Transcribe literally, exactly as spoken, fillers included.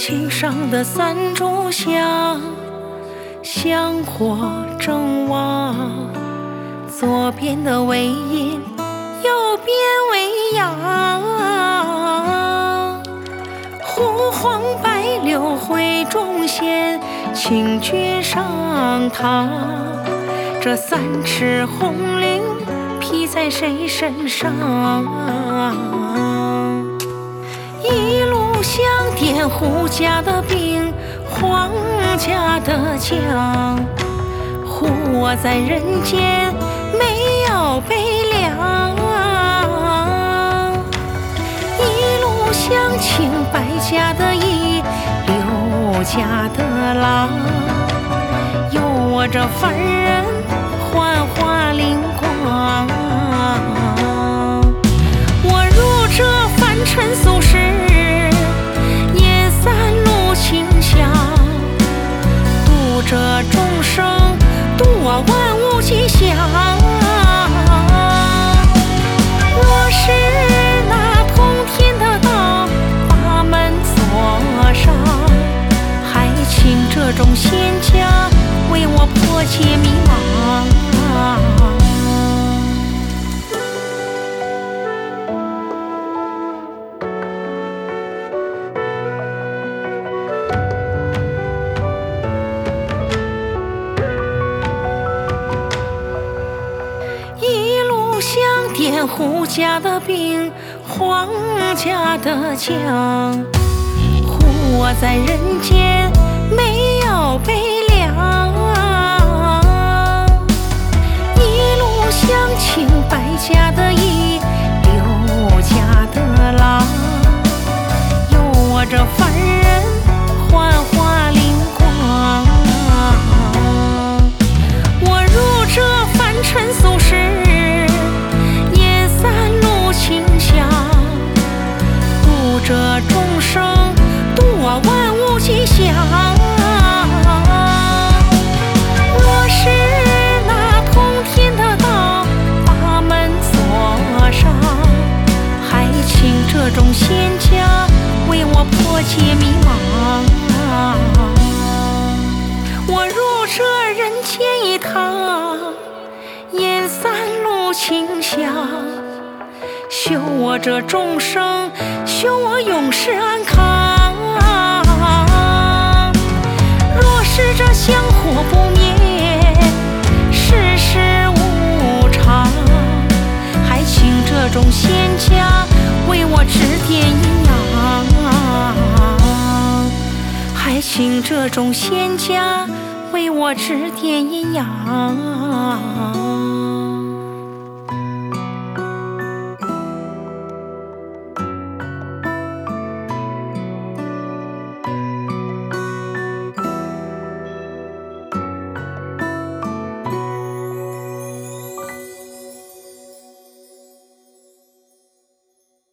青上的三炷香，香火正旺，左边的为阴，右边为阳。红黄白柳会中仙，请君上堂。这三尺红绫披在谁身上？一路香点胡家的兵，皇家的将，护我在人间没有悲凉。一路香请百家的义，六家的郎，有我这凡人幻化灵光。我入这凡尘俗世，演三路清香，度这众生，度我万物吉祥。我是那通天的道，把门锁上，还请这众仙家为我破解迷茫。一路香点胡家的兵，皇家的将，护我在人间没有悲凉。一路香请百家的义，六家的郎，有我这凡人幻化灵光。我入这凡尘俗世，演三路清香，度这众生，度我万物吉祥。我是那通天的道，把门锁上，还请这众仙家为我破解迷茫。我入这人间一趟，演三路清香，修我这众生，修我永世安康。若是这香火不灭，世事无常，还请这众仙家为我指点阴阳，还请这众仙家为我指点阴阳。